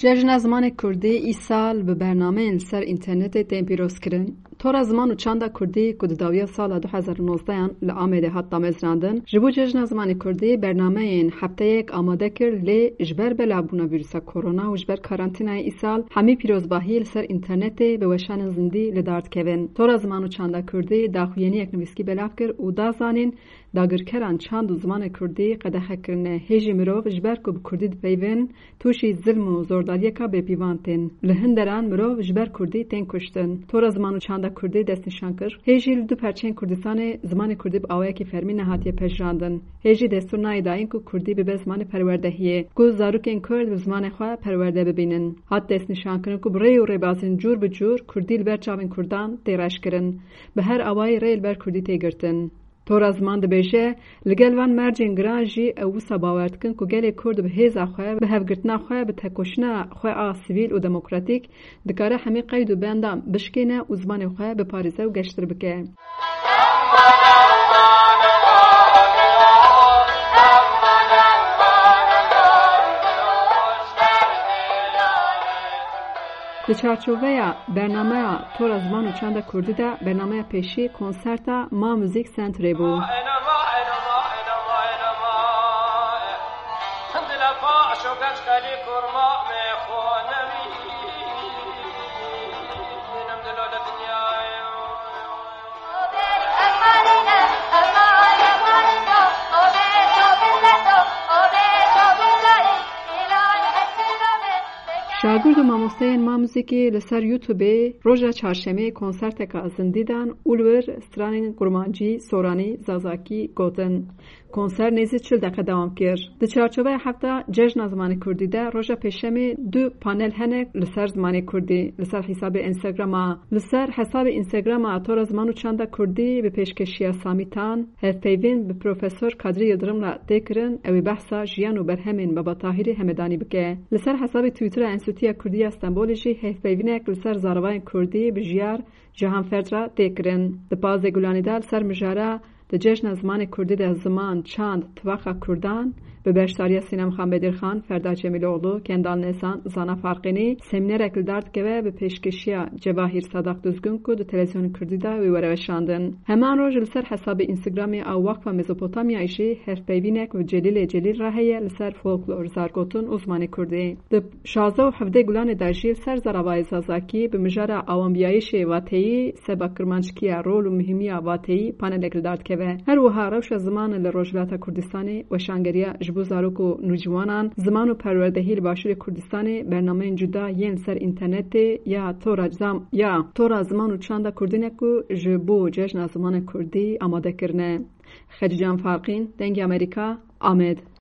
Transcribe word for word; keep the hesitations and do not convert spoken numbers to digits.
جشن زمان کردی ای سال به برنامه سر اینترنت تیم پیروز کردن. تور زمان و چند کردی که داویه سال دو هزار و نوزده لآمده حتی مزراندن. جبو جشن زمان کردی برنامه این هفته یک آماده کرد لی جبر بلابونا ویروس کرونا و جبر کارانتینای ای سال همی پیروز باهیل سر اینترنت به وشان زندی لدارت کردن. تور زمان و چند کردی داخوینی یک نویسکی بلاف کرد و دازانین داگرکران چند زمان کردی قدخه کرنه هیچی مروف جبر کو کردی پیون توشی ظلم و زورداری که به پیوانتن لهندران مروف جبر کردی تن کشتن. تور زمان و چند کردی دست نشان کرد. هیچی دو پرچین کردستان زمان کردی با آوای که فرمی نهاتی پژراندن. هیچی دستور نایداین کو کردی به زمان پروردهیه. کو زاروکین کرد به زمان خواه پرورده ببینن. هات دست نشان کردن کو بری و ربازن جور به جور کردی لبر چاوین کردان تیراش کردن. به هر آوای ریل بر کردی تیگرتن. تور زمان دبیشه لگل وان مرجین گرانجی او سباورد کن که گلی کرد به هیزا خواه به هفگرتنا خواه به تکوشنا خواه آ سیویل و دموکراتیک دکاره همی قید و بندام بشکینه و زمان خواه به پاریزه و گشتر بکه. در چارچوبه برنامه تور زمان و چند کردی ده برنامه پیشی کنسرت ما موزیک سنتری بود. شاگرد و ماموسته ما موزیکی لسر یوتیوب روژا چهارشنبه کنسرت که زندیدن اولور سترانین گرمانجی سورانی زازاکی گوتن. کنسرت نیزی چل دقیقه دوام کرد. در چارچوبه هفته جشن زمان کردی ده روژا پیشمی دو پانل هنگ لسر زمان کردی لسر حساب اینستاگرام لسر حساب اینستاگرام تور زمان و چند کردی به پیشکشی سامیتان هف پیوین به پروفسور کادری یلدرم را تکرن اوی بحثا جیان و برهمین بابا طاهری همدانی بکه. لسر حساب توییتر انستیتوی کردی استانبول جی هف پیوینک لسر زاروای کردی به جیار جهان فرد را تکرن. د باز گلانی دال سر مجاره د جشن زمان کردی در زمان چند توخه کردان به بشتاری سینم خان بدرخان، فردا جمیل اغلو، کندال نیسان، زانا فرقینی سمینر اکل دارد که به پیشکشی جواهیر صداق دزگون که دو تلویزیون کردی دا وی وروشاندن. همان روز لسر حساب اینستاگرامی او وقت و مزوپوتامیا ایشی هف پیوینک و جلیل جلیل راهیه لسر فولکلور زارگوتون عثمانی کردی. د شازده و هفده گلان درجیل سر زراوای زازاکی به مجاره اوان بیایش واتهی سبا کرمانشکی رول و مهمی واتهی پانل اکل دارد که به هر وها روش زمان لروجلات کردستانی و شانگریا بوزاروک و نوجوانان زمان و پروردهی باشور کردستان برنامه جدا ین سر اینترنت یا تور زمان یا تور زمان و چند کردینکو جبو جشن زمان کردی آماده کرنه. خدیجان فرقین دنگ امریکا آمد.